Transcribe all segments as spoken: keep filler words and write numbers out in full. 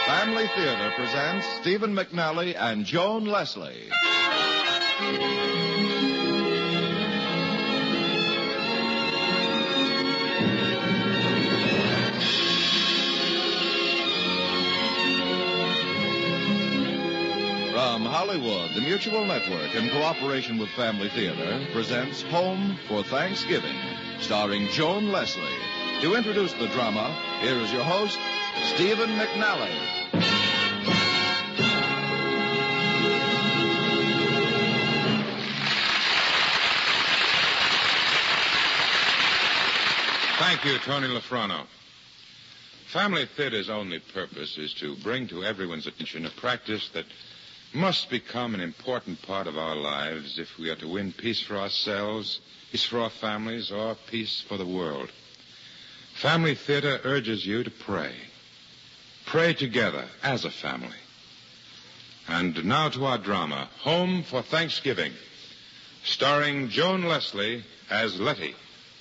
Family Theater presents Stephen McNally and Joan Leslie. From Hollywood, the Mutual Network, in cooperation with Family Theater, presents Home for Thanksgiving, starring Joan Leslie. To introduce the drama, here is your host, Stephen McNally. Thank you, Tony Lafrano. Family Theater's only purpose is to bring to everyone's attention a practice that must become an important part of our lives if we are to win peace for ourselves, peace for our families, or peace for the world. Family Theater urges you to pray. Pray together as a family. And now to our drama, Home for Thanksgiving, starring Joan Leslie as Letty.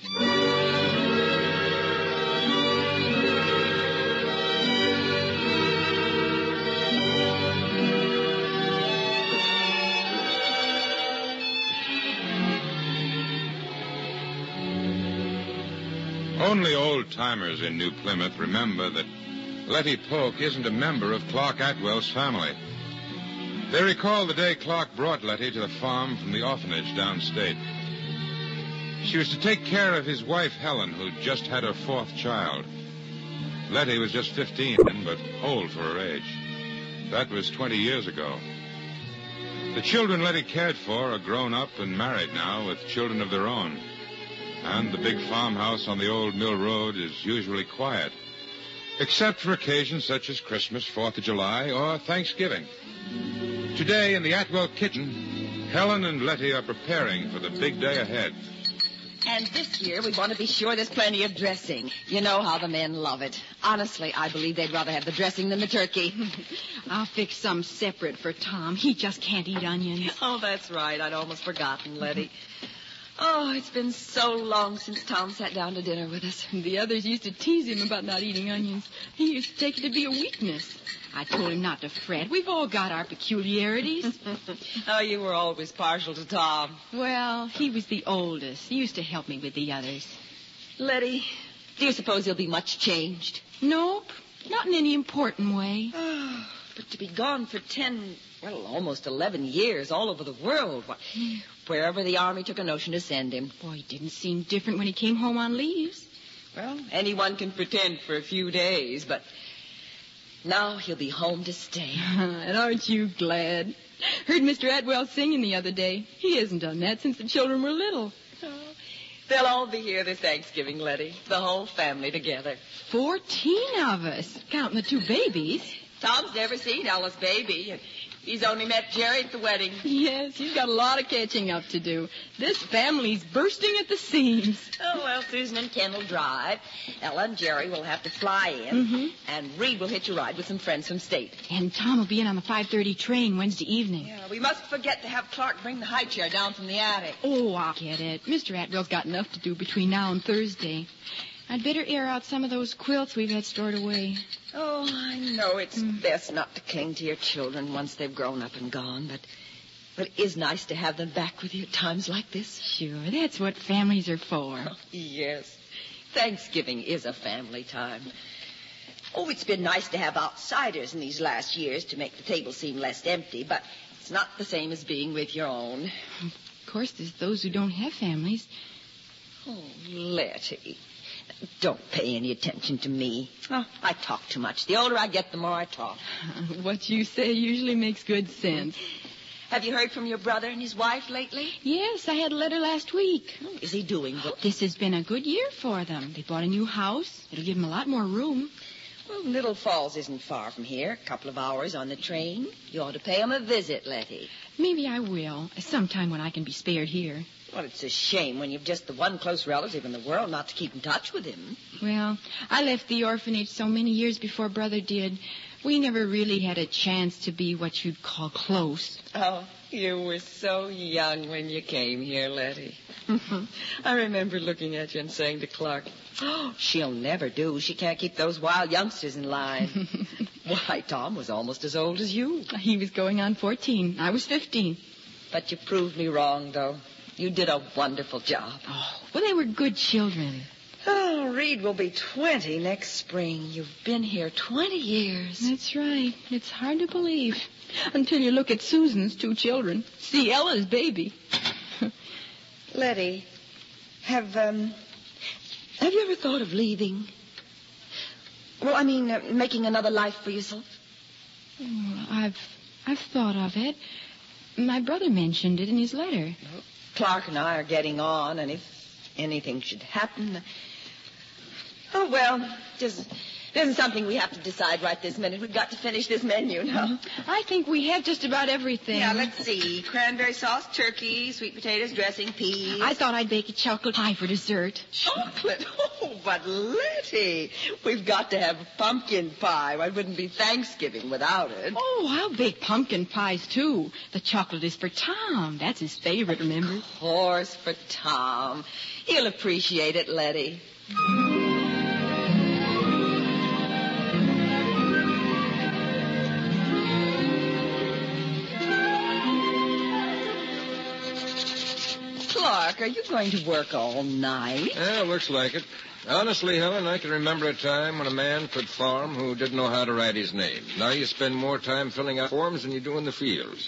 Only old-timers in New Plymouth remember that Letty Polk isn't a member of Clark Atwell's family. They recall the day Clark brought Letty to the farm from the orphanage downstate. She was to take care of his wife, Helen, who'd just had her fourth child. Letty was just fifteen, but old for her age. That was twenty years ago. The children Letty cared for are grown up and married now with children of their own. And the big farmhouse on the old mill road is usually quiet, except for occasions such as Christmas, Fourth of July, or Thanksgiving. Today, in the Atwell kitchen, Helen and Letty are preparing for the big day ahead. And this year, we want to be sure there's plenty of dressing. You know how the men love it. Honestly, I believe they'd rather have the dressing than the turkey. I'll fix some separate for Tom. He just can't eat onions. Oh, that's right. I'd almost forgotten, Letty. Oh, it's been so long since Tom sat down to dinner with us. The others used to tease him about not eating onions. He used to take it to be a weakness. I told him not to fret. We've all got our peculiarities. Oh, you were always partial to Tom. Well, he was the oldest. He used to help me with the others. Letty, do you suppose he'll be much changed? Nope, not in any important way. Oh, but to be gone for ten, well, almost eleven years all over the world. Why, wherever the Army took a notion to send him. Boy, he didn't seem different when he came home on leaves. Well, anyone can pretend for a few days, but now he'll be home to stay. And aren't you glad? Heard Mister Atwell singing the other day. He hasn't done that since the children were little. Oh, they'll all be here this Thanksgiving, Letty. The whole family together. Fourteen of us, counting the two babies. Tom's never seen Ella's baby, and he's only met Jerry at the wedding. Yes, he's got a lot of catching up to do. This family's bursting at the seams. Oh, well, Susan and Ken will drive. Ella and Jerry will have to fly in. Mm-hmm. And Reed will hitch a ride with some friends from State. And Tom will be in on the five thirty train Wednesday evening. Yeah, we mustn't forget to have Clark bring the high chair down from the attic. Oh, I'll get it. Mister Atwell's got enough to do between now and Thursday. I'd better air out some of those quilts we've had stored away. Oh, I know it's mm. best not to cling to your children once they've grown up and gone, but, but it is nice to have them back with you at times like this. Sure, that's what families are for. Oh, yes. Thanksgiving is a family time. Oh, it's been nice to have outsiders in these last years to make the table seem less empty, but it's not the same as being with your own. Of course, there's those who don't have families. Oh, Letty. Don't pay any attention to me. Oh, I talk too much. The older I get, the more I talk. What you say usually makes good sense. Have you heard from your brother and his wife lately? Yes, I had a letter last week. Oh, is he doing well? This has been a good year for them. They bought a new house. It'll give them a lot more room. Well, Little Falls isn't far from here. A couple of hours on the train. You ought to pay them a visit, Letty. Maybe I will, sometime when I can be spared here. Well, it's a shame when you've just the one close relative in the world not to keep in touch with him. Well, I left the orphanage so many years before Brother did. We never really had a chance to be what you'd call close. Oh, you were so young when you came here, Letty. I remember looking at you and saying to Clark, oh, she'll never do. She can't keep those wild youngsters in line. Why, Tom was almost as old as you. He was going on fourteen. I was fifteen. But you proved me wrong, though. You did a wonderful job. Oh, well, they were good children. Oh, Reed will be twenty next spring. You've been here twenty years. That's right. It's hard to believe. Until you look at Susan's two children. See Ella's baby. Letty, have, um, have you ever thought of leaving? Well, I mean, uh, making another life for yourself? Oh, I've, I've thought of it. My brother mentioned it in his letter. Well, Clark and I are getting on, and if anything should happen... Oh, well, just... It isn't something we have to decide right this minute. We've got to finish this menu now. I think we have just about everything. Yeah, let's see. Cranberry sauce, turkey, sweet potatoes, dressing, peas. I thought I'd bake a chocolate pie for dessert. Chocolate? Oh, but Letty, we've got to have pumpkin pie. Well, it wouldn't be Thanksgiving without it. Oh, I'll bake pumpkin pies, too. The chocolate is for Tom. That's his favorite, remember? Of course, for Tom. He'll appreciate it, Letty. Clark, are you going to work all night? Yeah, looks like it. Honestly, Helen, I can remember a time when a man could farm who didn't know how to write his name. Now you spend more time filling out forms than you do in the fields.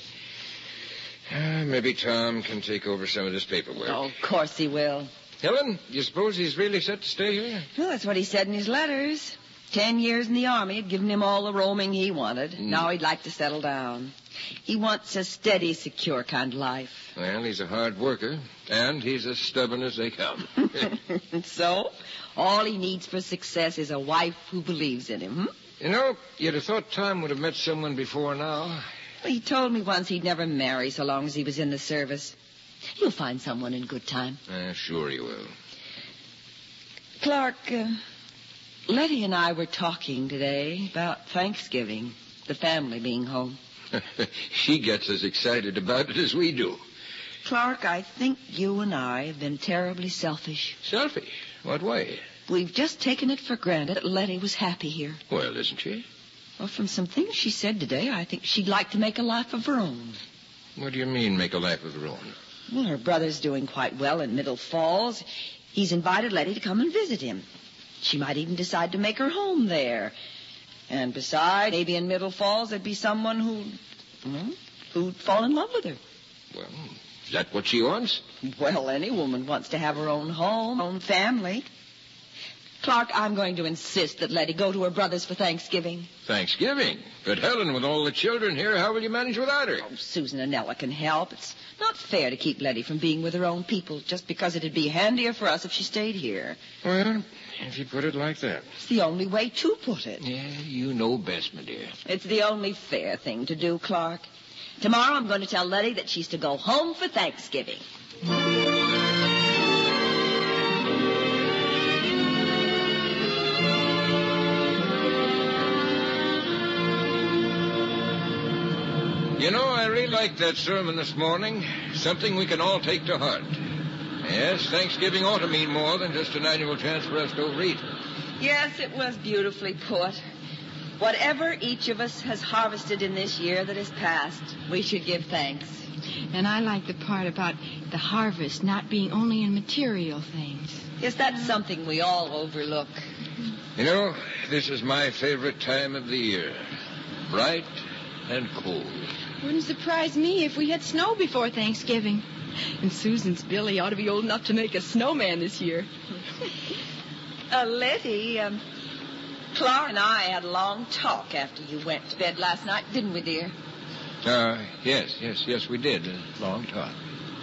uh, maybe Tom can take over some of this paperwork. Oh, of course he will. Helen, you suppose he's really set to stay here? Well, that's what he said in his letters. Ten years in the Army had given him all the roaming he wanted. Mm. Now he'd like to settle down. He wants a steady, secure kind of life. Well, he's a hard worker, and he's as stubborn as they come. So, all he needs for success is a wife who believes in him. Hmm? You know, you'd have thought Tom would have met someone before now. Well, he told me once he'd never marry so long as he was in the service. You'll find someone in good time. Uh, sure he will. Clark, uh, Letty and I were talking today about Thanksgiving, the family being home. She gets as excited about it as we do. Clark, I think you and I have been terribly selfish. Selfish? What way? We've just taken it for granted that Letty was happy here. Well, isn't she? Well, from some things she said today, I think she'd like to make a life of her own. What do you mean, make a life of her own? Well, her brother's doing quite well in Middle Falls. He's invited Letty to come and visit him. She might even decide to make her home there. And besides, maybe in Middle Falls there'd be someone who, well, who'd fall in love with her. Well, is that what she wants? Well, any woman wants to have her own home, own family. Clark, I'm going to insist that Letty go to her brother's for Thanksgiving. Thanksgiving? But Helen, with all the children here, how will you manage without her? Oh, Susan and Ella can help. It's not fair to keep Letty from being with her own people just because it'd be handier for us if she stayed here. Well, if you put it like that. It's the only way to put it. Yeah, you know best, my dear. It's the only fair thing to do, Clark. Tomorrow I'm going to tell Letty that she's to go home for Thanksgiving. You know, I really liked that sermon this morning. Something we can all take to heart. Yes, Thanksgiving ought to mean more than just an annual chance for us to overeat. Yes, it was beautifully put. Whatever each of us has harvested in this year that has passed, we should give thanks. And I like the part about the harvest not being only in material things. Yes, that's something we all overlook. You know, this is my favorite time of the year. Bright and cold. Wouldn't surprise me if we had snow before Thanksgiving. And Susan's Billy ought to be old enough to make a snowman this year. uh, Letty, um, Clara and I had a long talk after you went to bed last night, didn't we, dear? Uh, yes, yes, yes, we did. A long talk.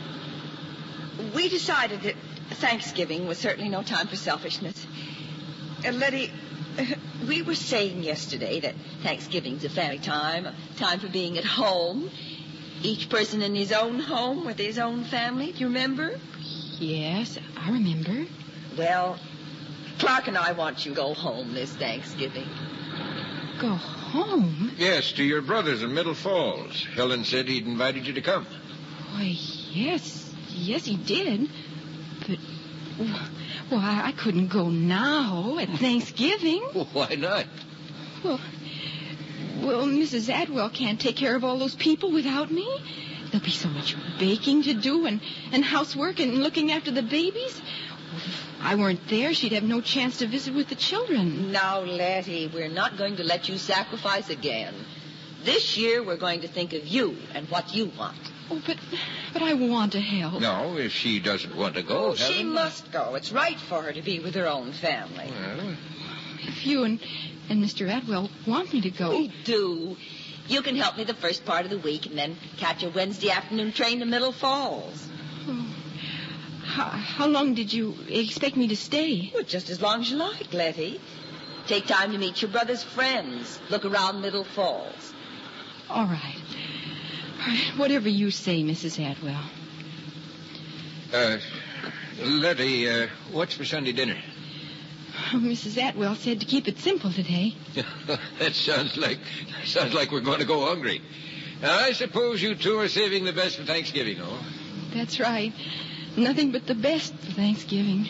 We decided that Thanksgiving was certainly no time for selfishness. Uh, Letty, uh, we were saying yesterday that Thanksgiving's a family time, a time for being at home. Each person in his own home with his own family. Do you remember? Yes, I remember. Well, Clark and I want you to go home this Thanksgiving. Go home? Yes, to your brothers in Middle Falls. Helen said he'd invited you to come. Why, yes. Yes, he did. But, well, I couldn't go now at Thanksgiving. Well, why not? Well, well, Missus Atwell can't take care of all those people without me. There'll be so much baking to do and, and housework and looking after the babies. If I weren't there, she'd have no chance to visit with the children. Now, Letty, we're not going to let you sacrifice again. This year, we're going to think of you and what you want. Oh, but but I want to help. No, if she doesn't want to go, Oh, she Helen. must go. It's right for her to be with her own family. Well, If you and, and Mister Atwell want me to go. We do. You can help me the first part of the week and then catch a Wednesday afternoon train to Middle Falls. Oh, how, how long did you expect me to stay? Well, just as long as you like, Letty. Take time to meet your brother's friends. Look around Middle Falls. All right. All right, whatever you say, Missus Atwell. uh, Letty, uh, what's for Sunday dinner? Oh, Missus Atwell said to keep it simple today. That sounds like sounds like we're going to go hungry. Now, I suppose you two are saving the best for Thanksgiving, oh? That's right. Nothing but the best for Thanksgiving.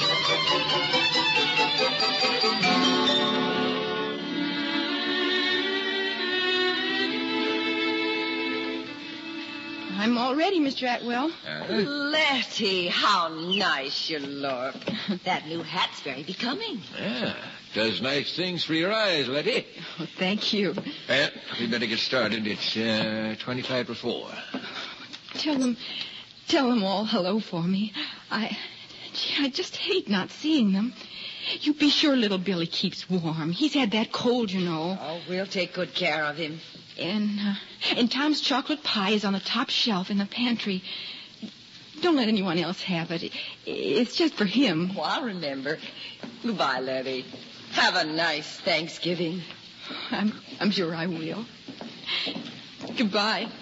I'm all ready, Mister Atwell. Uh, Letty, how nice you look. That new hat's very becoming. yeah, does nice things for your eyes, Letty. Oh, thank you. Well, we better get started. It's uh, twenty-five for four. Tell them, tell them all hello for me. I, gee, I just hate not seeing them. You be sure little Billy keeps warm. He's had that cold, you know. Oh, we'll take good care of him. And, uh, and Tom's chocolate pie is on the top shelf in the pantry. Don't let anyone else have it. It's just for him. Oh, I'll remember. Goodbye, Letty. Have a nice Thanksgiving. I'm, I'm sure I will. Goodbye.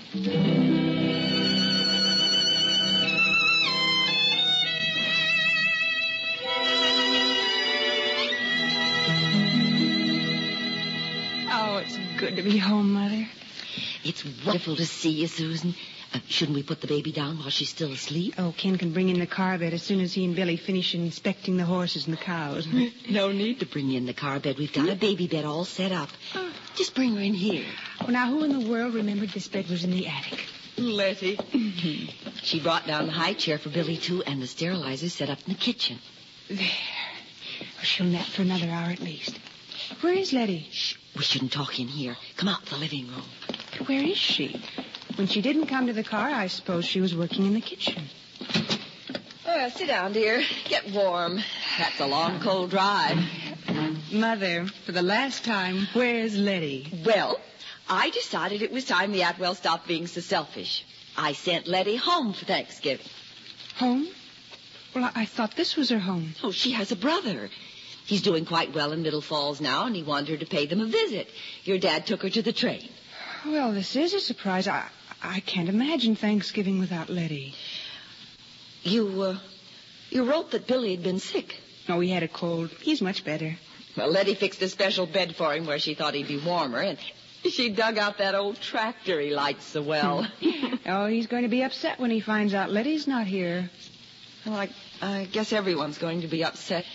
Oh, it's good to be home, Mother. It's wonderful to see you, Susan. Uh, shouldn't we put the baby down while she's still asleep? Oh, Ken can bring in the car bed as soon as he and Billy finish inspecting the horses and the cows. No need to bring you in the car bed. We've got a baby bed all set up. Just bring her in here. Well, now, who in the world remembered this bed was in the attic? Letty. She brought down the high chair for Billy, too, and the sterilizer set up in the kitchen. There. Well, she'll nap for another hour at least. Where is Letty? Shh. We shouldn't talk in here. Come out to the living room. But where is she? When she didn't come to the car, I suppose she was working in the kitchen. Oh, sit down, dear. Get warm. That's a long, cold drive. Mother, for the last time, where's Letty? Well, I decided it was time the Atwell stopped being so selfish. I sent Letty home for Thanksgiving. Home? Well, I, I thought this was her home. Oh, she has a brother. He's doing quite well in Middle Falls now, and he wanted her to pay them a visit. Your dad took her to the train. Well, this is a surprise. I I can't imagine Thanksgiving without Letty. You, uh, you wrote that Billy had been sick. Oh, he had a cold. He's much better. Well, Letty fixed a special bed for him where she thought he'd be warmer, and she dug out that old tractor he likes so well. Oh, he's going to be upset when he finds out Letty's not here. Well, I, I guess everyone's going to be upset.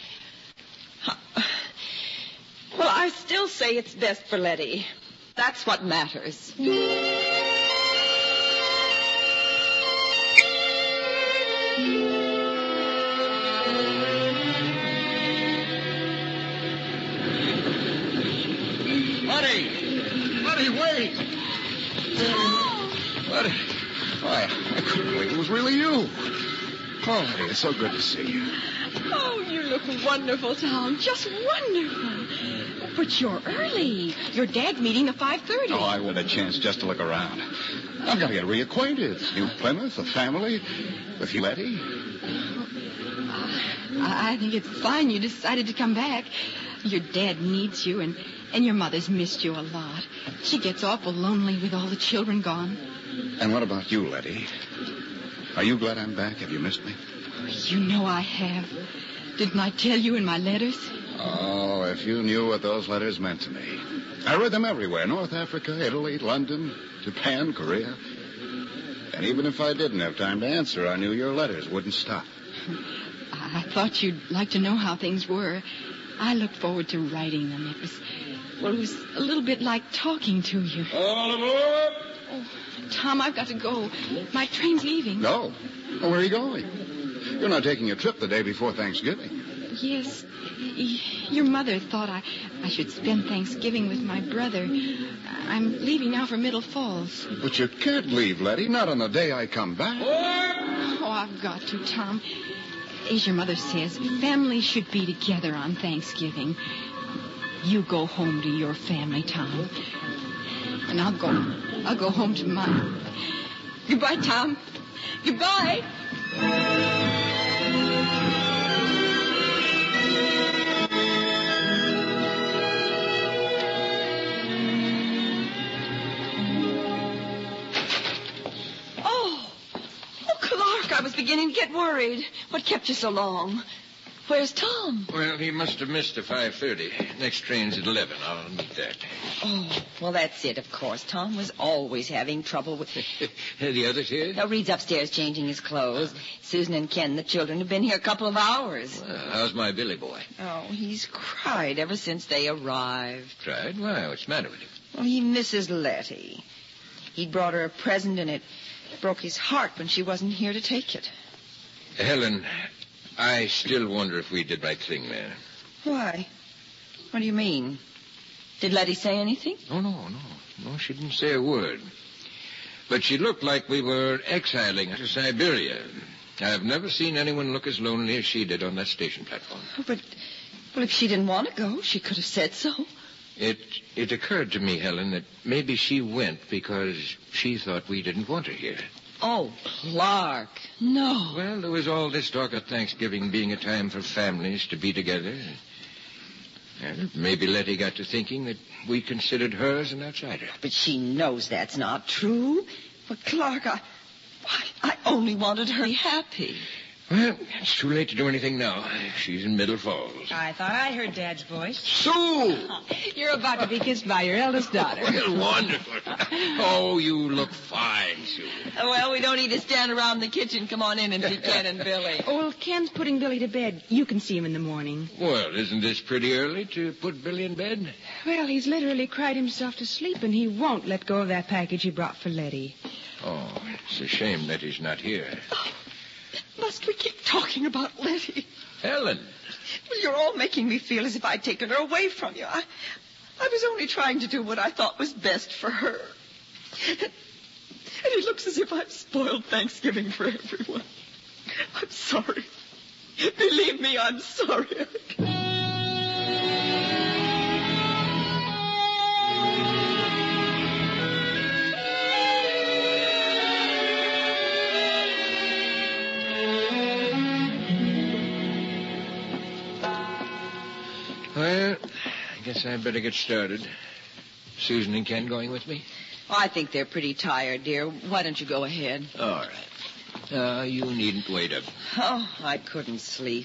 Well, I still say it's best for Letty. That's what matters. Letty! Letty, wait! Letty, why, I couldn't believe it was really you. Oh, Letty, it's so good to see you. Oh, you look wonderful, Tom. Just wonderful. But you're early. Your dad's meeting at five thirty. Oh, I wanted a chance just to look around. I've got to get reacquainted. New Plymouth, a family, with you, Letty. I I think it's fine you decided to come back. Your dad needs you, and, and your mother's missed you a lot. She gets awful lonely with all the children gone. And what about you, Letty? Are you glad I'm back? Have you missed me? You know I have. Didn't I tell you in my letters? Oh, if you knew what those letters meant to me. I read them everywhere. North Africa, Italy, London, Japan, Korea. And even if I didn't have time to answer, I knew your letters wouldn't stop. I thought you'd like to know how things were. I looked forward to writing them. It was Well, it was a little bit like talking to you. All aboard! Oh, Tom, I've got to go. My train's leaving. No. Well, where are you going? You're not taking a trip the day before Thanksgiving. Yes. Y- your mother thought I, I should spend Thanksgiving with my brother. I'm leaving now for Middle Falls. But you can't leave, Letty. Not on the day I come back. Oh, I've got to, Tom. As your mother says, families should be together on Thanksgiving. You go home to your family, Tom. And I'll go. I'll go home to mine. Goodbye, Tom. Goodbye. Oh. Oh, Clark, I was beginning to get worried. What kept you so long? Where's Tom? Well, he must have missed the five thirty. Next train's at eleven. I'll meet that. Oh, well, that's it, of course. Tom was always having trouble with... The others here? Now, Reed's upstairs changing his clothes. Susan and Ken, the children, have been here a couple of hours. Well, how's my Billy boy? Oh, he's cried ever since they arrived. Tried? Why? What's the matter with him? Well, he misses Letty. He'd brought her a present, and it broke his heart when she wasn't here to take it. Helen, I still wonder if we did right thing there. Why? What do you mean? Did Letty say anything? Oh, no, no. No, she didn't say a word. But she looked like we were exiling her to Siberia. I've never seen anyone look as lonely as she did on that station platform. Oh, but, well, if she didn't want to go, she could have said so. It it occurred to me, Helen, that maybe she went because she thought we didn't want her here. Oh, Clark, no. Well, there was all this talk of Thanksgiving being a time for families to be together. And maybe Letty got to thinking that we considered her as an outsider. But she knows that's not true. But, Clark, I, why, I only wanted her to be happy. Well, it's too late to do anything now. She's in Middle Falls. I thought I heard Dad's voice. Sue! You're about to be kissed by your eldest daughter. Well, wonderful. Oh, you look fine, Sue. Well, we don't need to stand around the kitchen. Come on in and see Ken and Billy. Oh, well, Ken's putting Billy to bed. You can see him in the morning. Well, isn't this pretty early to put Billy in bed? Well, he's literally cried himself to sleep, and he won't let go of that package he brought for Letty. Oh, it's a shame that he's not here. Must we keep talking about Letty? Helen. Well, you're all making me feel as if I'd taken her away from you. I, I was only trying to do what I thought was best for her. And it looks as if I've spoiled Thanksgiving for everyone. I'm sorry. Believe me, I'm sorry. Well, I guess I'd better get started. Susan and Ken going with me? Oh, I think they're pretty tired, dear. Why don't you go ahead? All right. Uh, you needn't wait up. Oh, I couldn't sleep.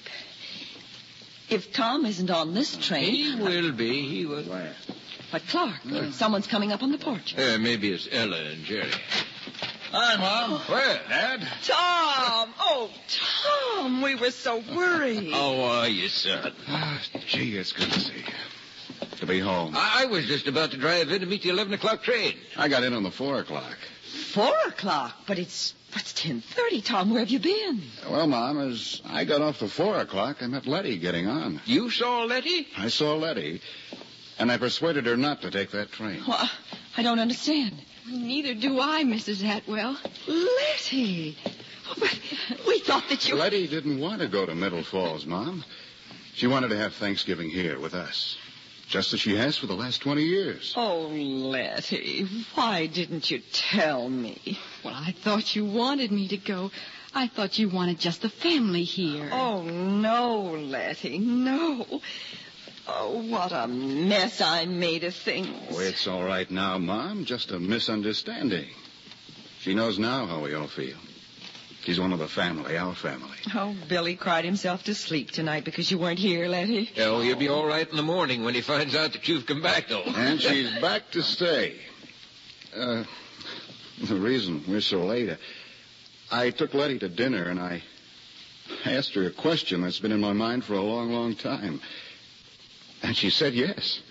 If Tom isn't on this train... He will be. He will. But, Clark, someone's coming up on the porch. Uh, maybe it's Ella and Jerry. Hi, Mom. Where, Dad? Tom! Oh, Tom, we were so worried. How are you, son? Ah, gee, it's good to see you. To be home. I, I was just about to drive in to meet the eleven o'clock train. I got in on the four o'clock. Four o'clock? But it's, it's ten thirty, Tom. Where have you been? Well, Mom, as I got off the four o'clock, I met Letty getting on. You saw Letty? I saw Letty, and I persuaded her not to take that train. Well, I don't understand. Neither do I, Missus Atwell. Letty! But we thought that you... Letty didn't want to go to Middle Falls, Mom. She wanted to have Thanksgiving here with us, just as she has for the last twenty years. Oh, Letty, why didn't you tell me? Well, I thought you wanted me to go. I thought you wanted just the family here. Oh, no, Letty, no. Oh, what a mess I made of things. Oh, it's all right now, Mom. Just a misunderstanding. She knows now how we all feel. She's one of the family, our family. Oh, Billy cried himself to sleep tonight because you weren't here, Letty. Oh, he'll be all right in the morning when he finds out that you've come back, though. And she's back to stay. Uh, the reason we're so late, uh, I took Letty to dinner, and I asked her a question that's been in my mind for a long, long time. And she said yes.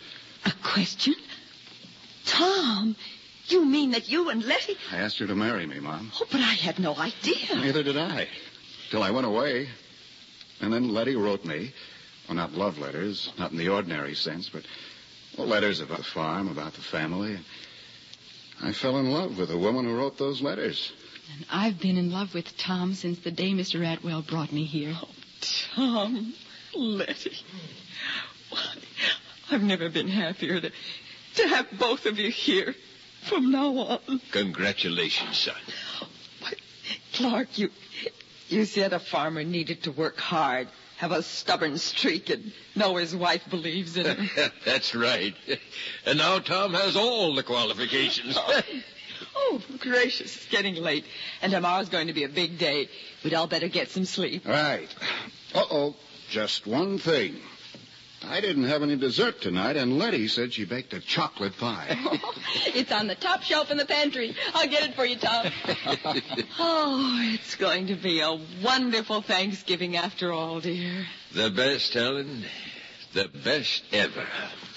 A question? Tom, you mean that you and Letty... I asked her to marry me, Mom. Oh, but I had no idea. Neither did I. Till I went away. And then Letty wrote me. Well, not love letters, not in the ordinary sense, but well, letters about the farm, about the family. I fell in love with the woman who wrote those letters. And I've been in love with Tom since the day Mister Atwell brought me here. Oh, Tom, Letty. Why, I've never been happier to, to have both of you here from now on. Congratulations, son. But, Clark, you, you said a farmer needed to work hard, have a stubborn streak, and know his wife believes in him. That's right. And now Tom has all the qualifications. Oh, oh, gracious, it's getting late, and tomorrow's going to be a big day. We'd all better get some sleep. Right. Uh-oh. Just one thing. I didn't have any dessert tonight, and Letty said she baked a chocolate pie. Oh, it's on the top shelf in the pantry. I'll get it for you, Tom. Oh, it's going to be a wonderful Thanksgiving after all, dear. The best, Helen. The best ever.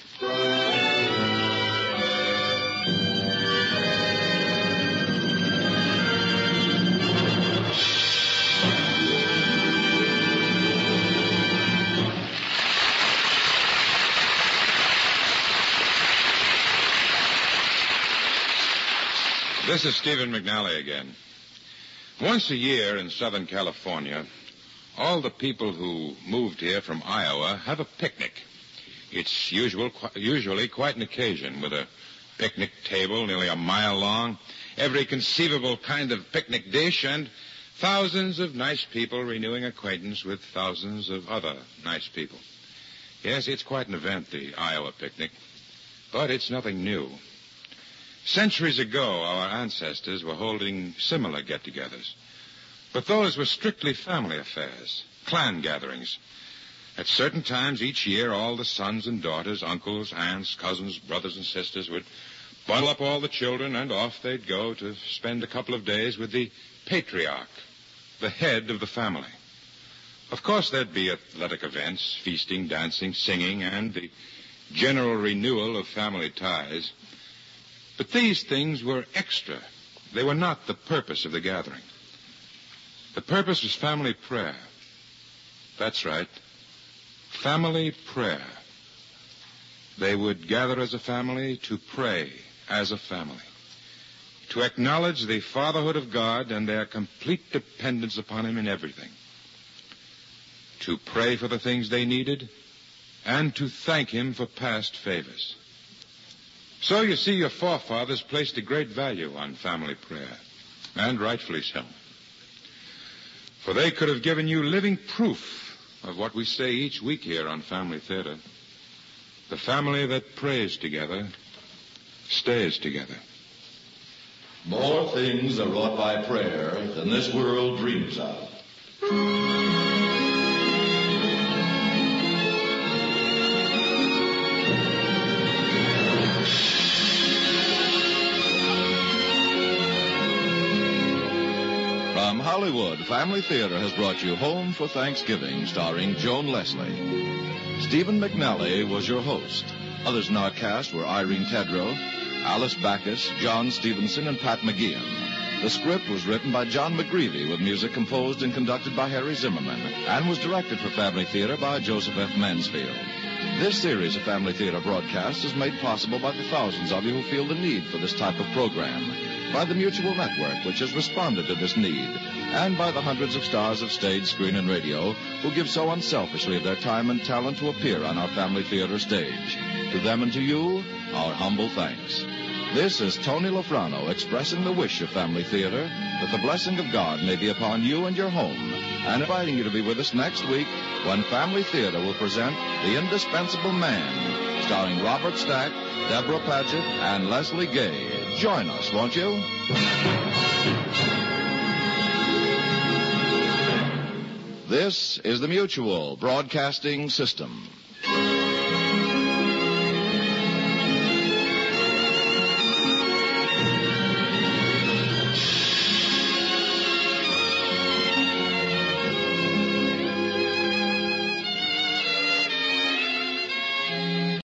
This is Stephen McNally again. Once a year in Southern California, all the people who moved here from Iowa have a picnic. It's usual, usually quite an occasion with a picnic table nearly a mile long, every conceivable kind of picnic dish, and thousands of nice people renewing acquaintance with thousands of other nice people. Yes, it's quite an event, the Iowa picnic, but it's nothing new. Centuries ago, our ancestors were holding similar get-togethers. But those were strictly family affairs, clan gatherings. At certain times each year, all the sons and daughters, uncles, aunts, cousins, brothers and sisters would bundle up all the children, and off they'd go to spend a couple of days with the patriarch, the head of the family. Of course, there'd be athletic events, feasting, dancing, singing, and the general renewal of family ties. But these things were extra. They were not the purpose of the gathering. The purpose was family prayer. That's right. Family prayer. They would gather as a family to pray as a family, to acknowledge the fatherhood of God and their complete dependence upon him in everything, to pray for the things they needed, and to thank him for past favors. So, you see, your forefathers placed a great value on family prayer, and rightfully so. For they could have given you living proof of what we say each week here on Family Theater. The family that prays together stays together. More things are wrought by prayer than this world dreams of. From Hollywood, Family Theater has brought you Home for Thanksgiving, starring Joan Leslie. Stephen McNally was your host. Others in our cast were Irene Tedrow, Alice Backus, John Stevenson, and Pat McGeehan. The script was written by John McGreevy, with music composed and conducted by Harry Zimmerman, and was directed for Family Theater by Joseph F. Mansfield. This series of Family Theater broadcasts is made possible by the thousands of you who feel the need for this type of program, by the Mutual Network, which has responded to this need, and by the hundreds of stars of stage, screen, and radio who give so unselfishly of their time and talent to appear on our Family Theater stage. To them and to you, our humble thanks. This is Tony Lofrano expressing the wish of Family Theater that the blessing of God may be upon you and your home, and inviting you to be with us next week when Family Theater will present The Indispensable Man, starring Robert Stack, Deborah Paget, and Leslie Gay. Join us, won't you? This is the Mutual Broadcasting System.